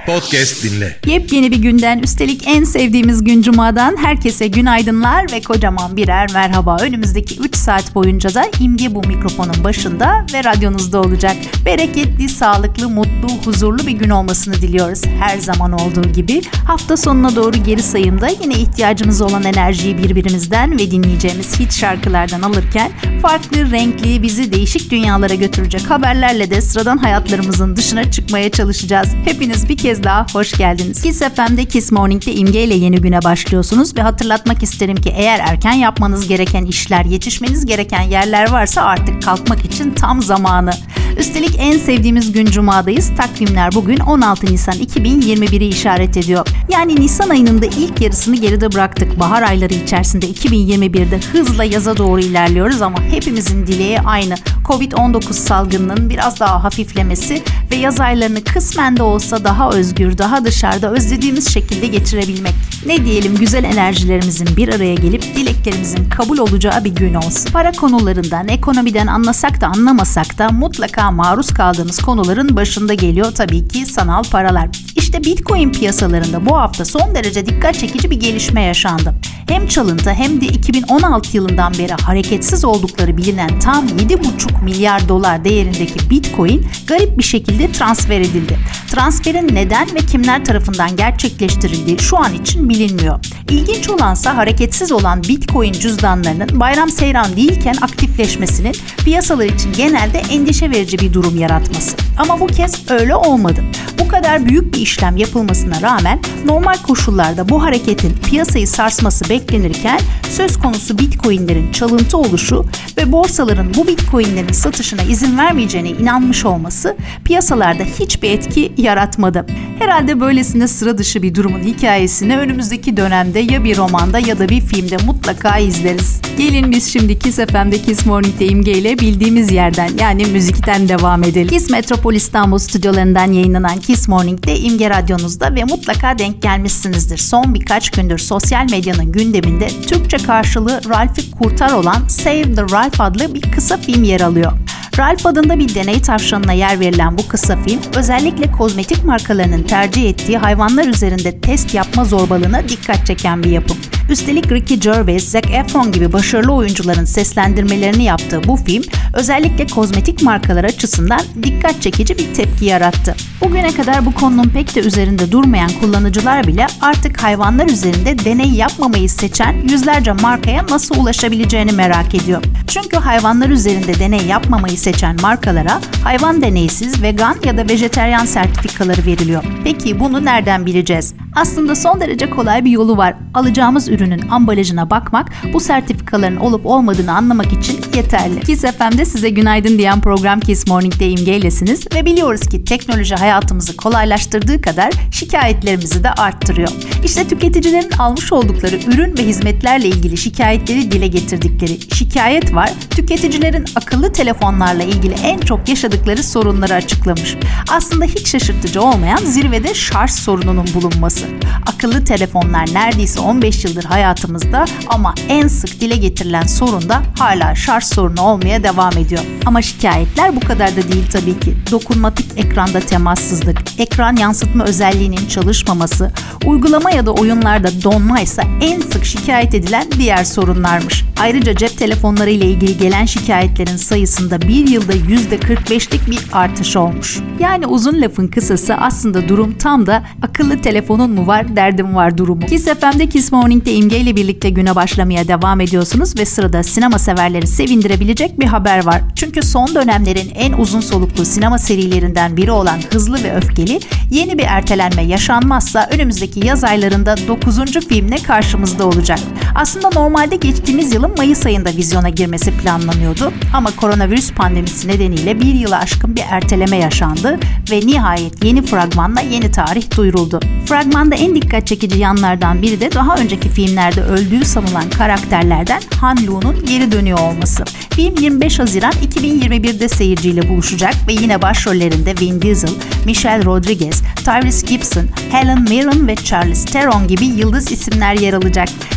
Podcast dinle. Yepyeni bir günden, üstelik en sevdiğimiz gün Cuma'dan herkese günaydınlar ve kocaman birer merhaba. Önümüzdeki 3 saat boyunca da İmge bu mikrofonun başında ve radyonuzda olacak. Bereketli, sağlıklı, mutlu, huzurlu bir gün olmasını diliyoruz. Her zaman olduğu gibi hafta sonuna doğru geri sayımda yine ihtiyacımız olan enerjiyi birbirimizden ve dinleyeceğimiz hit şarkılardan alırken farklı, renkli, bizi değişik dünyalara götürecek haberlerle de sıradan hayatlarımızın dışına çıkmaya çalışacağız. Hepiniz bir kez daha hoş geldiniz. Kiss FM'de Kiss Morning'de İmge ile yeni güne başlıyorsunuz ve hatırlatmak isterim ki eğer erken yapmanız gereken işler, yetişmeniz gereken yerler varsa artık kalkmak için tam zamanı. Üstelik en sevdiğimiz gün Cuma'dayız. Takvimler bugün 16 Nisan 2021'i işaret ediyor. Yani Nisan ayının da ilk yarısını geride bıraktık. Bahar ayları içerisinde 2021'de hızla yaza doğru ilerliyoruz ama hepimizin dileği aynı. Covid-19 salgınının biraz daha hafiflemesi ve yaz aylarını kısmen de olsa daha özgür, daha dışarıda özlediğimiz şekilde geçirebilmek. Ne diyelim, güzel enerjilerimizin bir araya gelip dileklerimizin kabul olacağı bir gün olsun. Para konularından, ekonomiden anlasak da anlamasak da mutlaka maruz kaldığımız konuların başında geliyor tabii ki sanal paralar. İşte Bitcoin piyasalarında bu hafta son derece dikkat çekici bir gelişme yaşandı. Hem çalıntı hem de 2016 yılından beri hareketsiz oldukları bilinen tam 7,5 milyar dolar değerindeki Bitcoin garip bir şekilde transfer edildi. Transferin neden ve kimler tarafından gerçekleştirildiği şu an için bilinmiyor. İlginç olansa hareketsiz olan Bitcoin cüzdanlarının bayram seyran değilken aktifleşmesinin piyasalar için genelde endişe verici bir durum yaratması. Ama bu kez öyle olmadı. Bu kadar büyük bir işlem yapılmasına rağmen normal koşullarda bu hareketin piyasayı sarsması beklenirken söz konusu Bitcoin'lerin çalıntı oluşu ve borsaların bu Bitcoin'lerin satışına izin vermeyeceğine inanmış olması piyasalarda hiçbir etki yaratmadı. Herhalde böylesine sıra dışı bir durumun hikayesini önümüzdeki dönemde ya bir romanda ya da bir filmde mutlaka izleriz. Gelin biz şimdi Kiss FM'de Kiss Morning'de İmge ile bildiğimiz yerden, yani müzikten devam edelim. Kiss Metropol İstanbul stüdyolarından yayınlanan Kiss Morning'de İmge radyonuzda ve mutlaka denk gelmişsinizdir. Son birkaç gündür sosyal medyanın gündeminde Türkçe karşılığı Ralph'i kurtar olan Save the Ralph adlı bir kısa film yer alıyor. Ralph adında bir deney tavşanına yer verilen bu kısa film, özellikle kozmetik markalarının tercih ettiği hayvanlar üzerinde test yapma zorbalığına dikkat çeken bir yapım. Üstelik Ricky Gervais, Zac Efron gibi başarılı oyuncuların seslendirmelerini yaptığı bu film, özellikle kozmetik markalar açısından dikkat çekici bir tepki yarattı. Bugüne kadar bu konunun pek de üzerinde durmayan kullanıcılar bile artık hayvanlar üzerinde deney yapmamayı seçen yüzlerce markaya nasıl ulaşabileceğini merak ediyor. Çünkü hayvanlar üzerinde deney yapmamayı seçen markalara hayvan deneysiz, vegan ya da vejeteryan sertifikaları veriliyor. Peki bunu nereden bileceğiz? Aslında son derece kolay bir yolu var. Alacağımız ürünün ambalajına bakmak, bu sertifikaların olup olmadığını anlamak için yeterli. Kiss FM'de size günaydın diyen program Kiss Morning'de İmge ilesiniz ve biliyoruz ki teknoloji hayatımızı kolaylaştırdığı kadar şikayetlerimizi de arttırıyor. İşte tüketicilerin almış oldukları ürün ve hizmetlerle ilgili şikayetleri dile getirdikleri şikayet var. Tüketicilerin akıllı telefonlarla ilgili en çok yaşadıkları sorunları açıklamış. Aslında hiç şaşırtıcı olmayan zirvede şarj sorununun bulunması. Akıllı telefonlar neredeyse 15 yıldır hayatımızda ama en sık dile getirilen sorun da hala şarj sorunu olmaya devam ediyor. Ama şikayetler bu kadar da değil tabii ki. Dokunmatik ekranda temassızlık, ekran yansıtma özelliğinin çalışmaması, uygulama ya da oyunlarda donma ise en sık şikayet edilen diğer sorunlarmış. Ayrıca cep telefonları ile ilgili gelen şikayetlerin sayısında bir yılda %45'lik bir artış olmuş. Yani uzun lafın kısası aslında durum tam da akıllı telefonun mu var, derdim var durumu. Kiss FM'de Kiss Morning'de İmge ile birlikte güne başlamaya devam ediyorsunuz ve sırada sinema severleri sevindirebilecek bir haber var. Çünkü son dönemlerin en uzun soluklu sinema serilerinden biri olan Hızlı ve Öfkeli, yeni bir ertelenme yaşanmazsa önümüzdeki yaz aylarında 9. filmle karşımızda olacak. Aslında normalde geçtiğimiz yılın Mayıs ayında vizyona girmesi planlanıyordu ama koronavirüs pandemisi nedeniyle bir yılı aşkın bir erteleme yaşandı ve nihayet yeni fragmanla yeni tarih duyuruldu. Fragmanda en dikkat çekici yanlardan biri de daha önceki filmlerde öldüğü sanılan karakterlerden Han Lu'nun geri dönüyor olması. Film 25 Haziran 2021'de seyirciyle buluşacak ve yine başrollerinde Vin Diesel, Michelle Rodriguez, Tyrese Gibson, Helen Mirren ve Charlize Theron gibi yıldız isimler yer alacak. Hızlı ve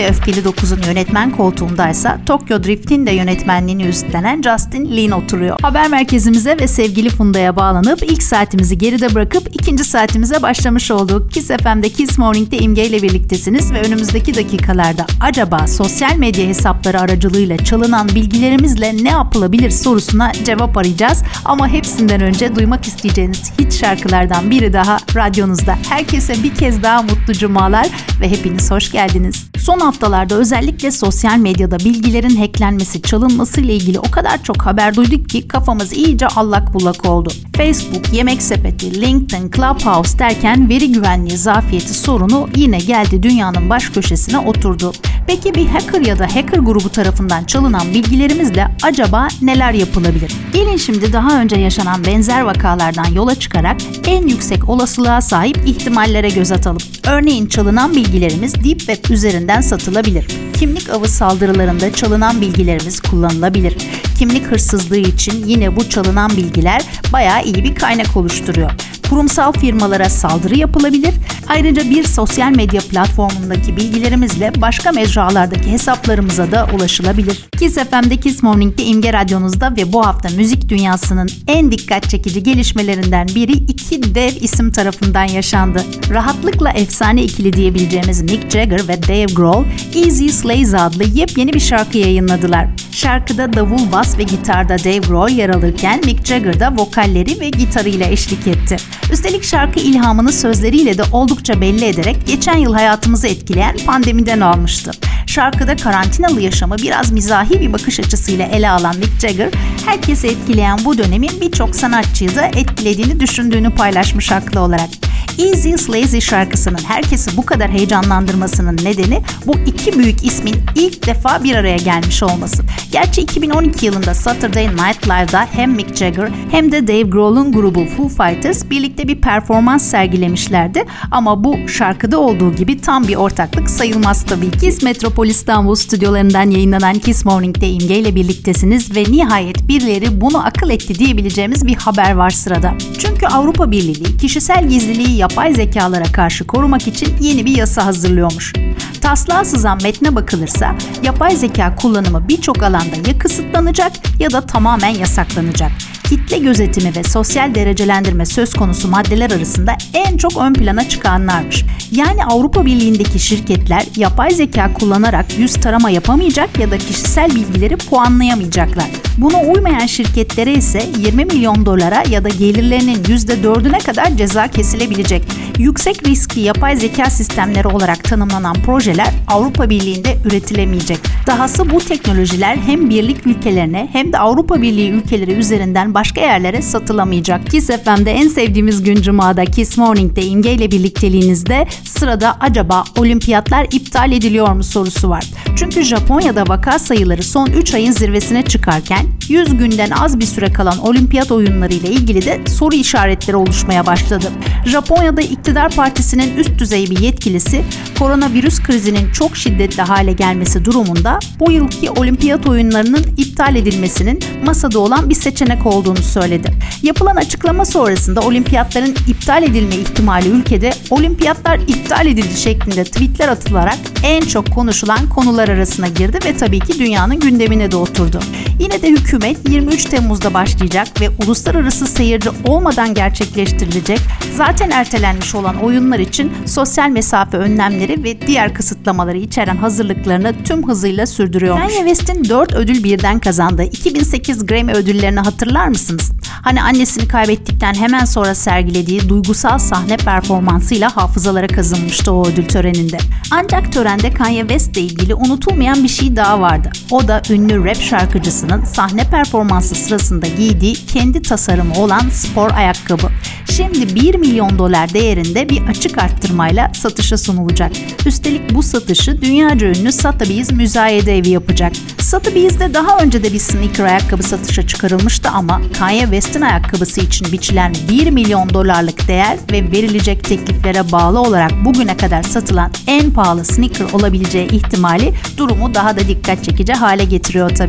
ve Öfkeli 9'un yönetmen koltuğundaysa Tokyo Drift'in de yönetmenliğini üstlenen Justin Lin oturuyor. Haber merkezimize ve sevgili Funda'ya bağlanıp ilk saatimizi geride bırakıp ikinci saatimize başlamış olduk. Kiss FM'de Kiss Morning'de İmge ile birliktesiniz ve önümüzdeki dakikalarda acaba sosyal medya hesapları aracılığıyla çalınan bilgilerimizle ne yapılabilir sorusuna cevap arayacağız. Ama hepsinden önce duymak isteyeceğiniz hit şarkılardan biri daha radyonuzda. Herkese bir kez daha mutlu cumalar ve hepiniz hoş geldiniz. Son haftalarda özellikle sosyal medyada bilgilerin hacklenmesi, çalınması ile ilgili o kadar çok haber duyduk ki kafamız iyice allak bullak oldu. Facebook, Yemek Sepeti, LinkedIn, Clubhouse derken veri güvenliği zafiyeti sorunu yine geldi dünyanın baş köşesine oturdu. Peki bir hacker ya da hacker grubu tarafından çalınan bilgilerimizle acaba neler yapılabilir? Gelin şimdi daha önce yaşanan benzer vakalardan yola çıkarak en yüksek olasılığa sahip ihtimallere göz atalım. Örneğin çalınan bilgilerimiz Deep Web üzerinden satılabilir. Kimlik avı saldırılarında çalınan bilgilerimiz kullanılabilir. Kimlik hırsızlığı için yine bu çalınan bilgiler bayağı iyi bir kaynak oluşturuyor. Kurumsal firmalara saldırı yapılabilir. Ayrıca bir sosyal medya platformundaki bilgilerimizle başka mecralardaki hesaplarımıza da ulaşılabilir. Kiss FM'de Kiss Morning'de İmge Radyonuzda ve bu hafta müzik dünyasının en dikkat çekici gelişmelerinden biri iki dev isim tarafından yaşandı. Rahatlıkla efsane ikili diyebileceğimiz Mick Jagger ve Dave Grohl, Easy Slays adlı yepyeni bir şarkı yayınladılar. Şarkıda davul, bas ve gitarda Dave Grohl yer alırken Mick Jagger da vokalleri ve gitarıyla eşlik etti. Üstelik şarkı ilhamını sözleriyle de oldukça belli ederek geçen yıl hayatımızı etkileyen pandemiden almıştı. Şarkıda karantinalı yaşamı biraz mizahi bir bakış açısıyla ele alan Mick Jagger, herkesi etkileyen bu dönemin birçok sanatçıyı da etkilediğini düşündüğünü paylaşmış haklı olarak. Easy Slazy şarkısının herkesi bu kadar heyecanlandırmasının nedeni bu iki büyük ismin ilk defa bir araya gelmiş olması. Gerçi 2012 yılında Saturday Night Live'da hem Mick Jagger hem de Dave Grohl'un grubu Foo Fighters birlikte bir performans sergilemişlerdi ama bu şarkıda olduğu gibi tam bir ortaklık sayılmaz tabii. Kiss Metropol İstanbul stüdyolarından yayınlanan Kiss Morning'de İmge ile birliktesiniz ve nihayet birileri bunu akıl etti diyebileceğimiz bir haber var sırada. Çünkü Avrupa Birliği kişisel gizliliği yapay zekalara karşı korumak için yeni bir yasa hazırlıyormuş. Taslağa sızan metne bakılırsa yapay zeka kullanımı birçok alanda ya kısıtlanacak ya da tamamen yasaklanacak. Kitle gözetimi ve sosyal derecelendirme söz konusu maddeler arasında en çok ön plana çıkanlarmış. Yani Avrupa Birliği'ndeki şirketler yapay zeka kullanarak yüz tarama yapamayacak ya da kişisel bilgileri puanlayamayacaklar. Buna uymayan şirketlere ise 20 milyon dolara ya da gelirlerinin %4'üne kadar ceza kesilebilecek. Yüksek riskli yapay zeka sistemleri olarak tanımlanan projeler Avrupa Birliği'nde üretilemeyecek. Dahası bu teknolojiler hem birlik ülkelerine hem de Avrupa Birliği ülkeleri üzerinden başka yerlere satılamayacak. Kiss FM'de en sevdiğimiz gün Cuma'da Kiss Morning'de İmge ile birlikteliğinizde sırada acaba olimpiyatlar iptal ediliyor mu sorusu var. Çünkü Japonya'da vaka sayıları son 3 ayın zirvesine çıkarken 100 günden az bir süre kalan olimpiyat oyunları ile ilgili de soru işaretleri oluşmaya başladı. Japonya'da iktidar partisinin üst düzey bir yetkilisi koronavirüs krizinin çok şiddetli hale gelmesi durumunda bu yılki olimpiyat oyunlarının iptal edilmesinin masada olan bir seçenek olduğunu söyledi. Yapılan açıklama sonrasında olimpiyatların iptal edilme ihtimali ülkede olimpiyatlar iptal edildi şeklinde tweetler atılarak en çok konuşulan konular arasına girdi ve tabii ki dünyanın gündemine de oturdu. Yine de hükümet 23 Temmuz'da başlayacak ve uluslararası seyirci olmadan gerçekleştirilecek zaten ertelenmiş olan oyunlar için sosyal mesafe önlemleri ve diğer kısıtlamaları içeren hazırlıklarını tüm hızıyla sürdürüyormuş. Kanye West'in 4 ödül birden kazandığı 2008 Grammy ödüllerini hatırlar mısınız? Hani annesini kaybettikten hemen sonra sergilediği duygusal sahne performansıyla hafızalara kazınmıştı o ödül töreninde. Ancak törende Kanye West'le ilgili unutulmayan bir şey daha vardı. O da ünlü rap şarkıcısının sahne performansı sırasında giydiği kendi tasarımı olan spor ayakkabı. Şimdi 1 milyon dolar değerinde bir açık arttırmayla satışa sunulacak. Üstelik bu satışı dünyaca ünlü Sotheby's müzayede evi yapacak. Sotheby's'de daha önce de bir sneaker ayakkabı satışa çıkarılmıştı ama Kanye West'in ayakkabısı için biçilen 1 milyon dolarlık değer ve verilecek tekliflere bağlı olarak bugüne kadar satılan en pahalı sneaker olabileceği ihtimali durumu daha da dikkat çekici hale getiriyor tabii.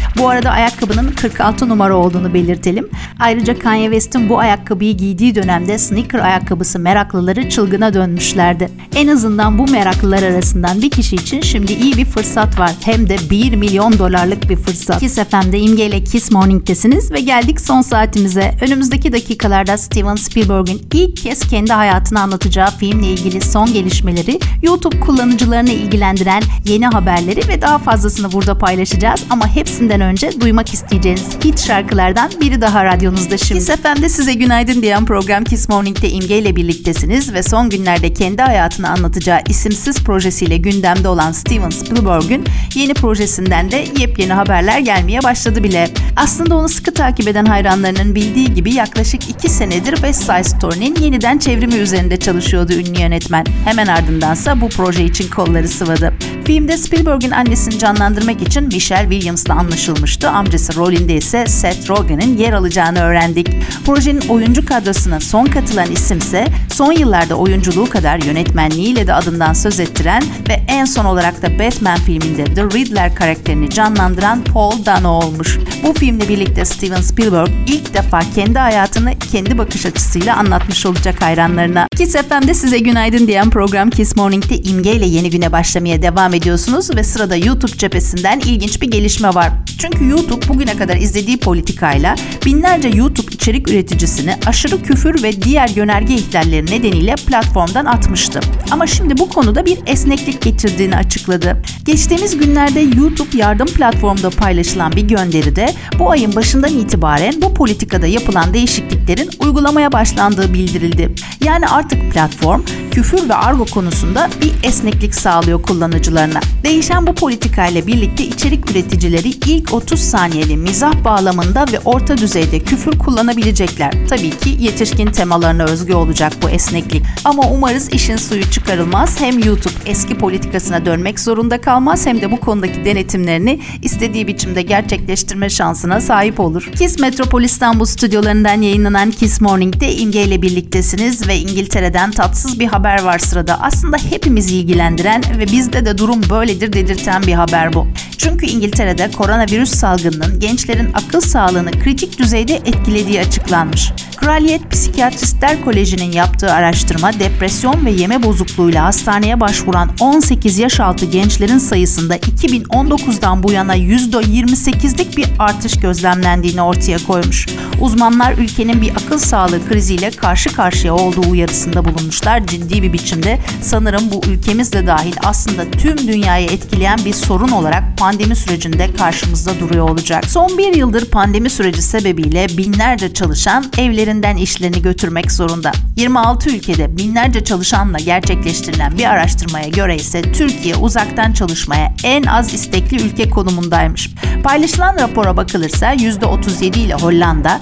Bu arada ayakkabının 46 numara olduğunu belirtelim. Ayrıca Kanye West'in bu ayakkabıyı giydiği dönemde sneaker ayakkabısı meraklıları çılgına dönmüşlerdi. En azından bu meraklılar arasından bir kişi için şimdi iyi bir fırsat var. Hem de $1 milyon bir fırsat. Kiss FM'de İmge ile Kiss Morning'tesiniz ve geldik son saatimize. Önümüzdeki dakikalarda Steven Spielberg'in ilk kez kendi hayatını anlatacağı filmle ilgili son gelişmeleri, YouTube kullanıcılarını ilgilendiren yeni haberleri ve daha fazlasını burada paylaşacağız. Ama hepsinden önce duymak isteyeceğiniz hit şarkılardan biri daha radyonuzda şimdi. Kiss FM'de size günaydın diyen program Kiss Morning'te İmge ile birliktesiniz ve son günlerde kendi hayatını anlatacağı isimsiz projesiyle gündemde olan Steven Spielberg'ün yeni projesinden de yepyeni haberler gelmeye başladı bile. Aslında onu sıkı takip eden hayranlarının bildiği gibi yaklaşık 2 senedir West Side Story'nin yeniden çevrimi üzerinde çalışıyordu ünlü yönetmen. Hemen ardındansa bu proje için kolları sıvadı. Filmde Spielberg'in annesini canlandırmak için Michelle Williams'la anlaşılmıştı. Amcası rolünde ise Seth Rogen'in yer alacağını öğrendik. Projenin oyuncu kadrosuna son katılan isimse son yıllarda oyunculuğu kadar yönetmenliğiyle de adından söz ettiren ve en son olarak da Batman filminde The Riddler karakterini canlandıran Paul Dano olmuş. Bu filmle birlikte Steven Spielberg ilk defa kendi hayatını kendi bakış açısıyla anlatmış olacak hayranlarına. Kiss FM'de size günaydın diyen program Kiss Morning'te İmge ile yeni güne başlamaya devam ediyorsunuz ve sırada YouTube cephesinden ilginç bir gelişme var. Çünkü YouTube bugüne kadar izlediği politikayla binlerce YouTube içerik üreticisini aşırı küfür ve diğer yönerge ihlalleri nedeniyle platformdan atmıştı. Ama şimdi bu konuda bir esneklik getirdiğini açıkladı. Geçtiğimiz günlerde YouTube yardım platformunda paylaşılan bir gönderide bu ayın başından itibaren bu politikada yapılan değişikliklerin uygulamaya başlandığı bildirildi. Yani artık platform küfür ve argo konusunda bir esneklik sağlıyor kullanıcılarına. Değişen bu politikayla birlikte içerik üreticileri ilk 30 saniyeli mizah bağlamında ve orta düzeyde küfür kullanabilecekler. Tabii ki yetişkin temalarına özgü olacak bu esneklik. Ama umarız işin suyu çıkarılmaz. Hem YouTube eski politikasına dönmek zorunda kalmaz hem de bu konudaki denetimlerini istediği biçimde gerçekleştirme şansına sahip olur. Kiss Metropol İstanbul stüdyolarından yayınlanan Kiss Morning'de İmge ile birliktesiniz ve İngiltere'den tatsız bir haber var sırada. Aslında hepimizi ilgilendiren ve bizde de durum böyledir dedirten bir haber bu. Çünkü İngiltere'de koronavirüs salgınının gençlerin akıl sağlığını kritik düzeyde etkilediği açıklanmış. Kraliyet Psikiyatristler Koleji'nin yaptığı araştırma depresyon ve yeme bozukluğuyla hastaneye başvuran 18 yaş altı gençlerin sayısında 2019'dan bu yana %28'lik bir artış gözlemlendiğini ortaya koymuş. Uzmanlar ülkenin bir akıl sağlığı kriziyle karşı karşıya olduğu uyarısında bulunmuşlar. Ciddi bir biçimde sanırım bu ülkemiz de dahil aslında tüm dünyayı etkileyen bir sorun olarak pandemi sürecinde karşımızda duruyor olacak. Son bir yıldır pandemi süreci sebebiyle binlerce çalışan evlerinden işlerini götürmek zorunda. 26 ülkede binlerce çalışanla gerçekleştirilen bir araştırmaya göre ise Türkiye uzaktan çalışmaya en az istekli ülke konumundaymış. Paylaşılan rapora bakılırsa %37 ile Hollanda,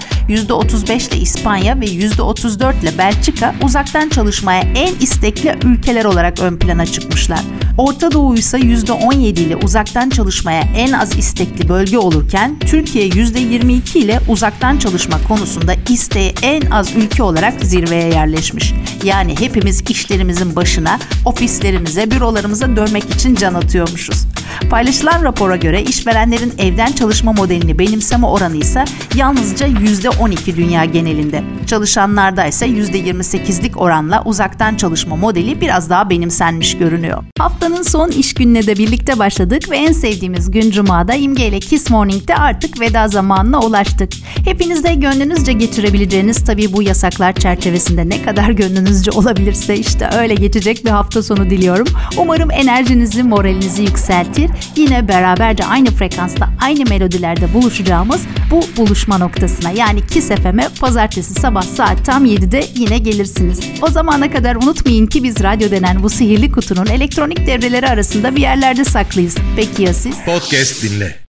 %35 ile İspanya ve %34 ile Belçika uzaktan çalışmaya en istekli ülkeler olarak ön plana çıkmışlar. Orta Doğu ise %17 ile uzaktan çalışmaya en az istekli bölge olurken Türkiye %22 ile uzaktan çalışma konusunda isteği en az ülke olarak zirveye yerleşmiş. Yani hepimiz işlerimizin başına, ofislerimize, bürolarımıza dönmek için can atıyormuşuz. Paylaşılan rapora göre işverenlerin evden çalışma modelini benimseme oranı ise yalnızca %12 dünya genelinde. Çalışanlarda ise %28'lik oranla uzaktan çalışma modeli biraz daha benimsenmiş görünüyor. Haftanın son iş gününe de birlikte başladık ve en sevdiğimiz gün Cuma'da İmge ile Kiss Morning'de artık veda zamanına ulaştık. Hepiniz de gönlünüzce geçirebileceğiniz tabii bu yasaklar çerçevesinde ne kadar gönlünüzce olabilirse işte öyle geçecek bir hafta sonu diliyorum. Umarım enerjinizi, moralinizi yükseltir. Yine beraberce aynı frekansta, aynı melodilerde buluşacağımız bu buluşma noktasına yani Kiss FM'e pazartesi sabah saat tam 7'de yine gelirsiniz. O zamana kadar unutmayın ki biz radyo denen bu sihirli kutunun elektronik devreleri arasında bir yerlerde saklıyız. Peki ya siz? Podcast dinle.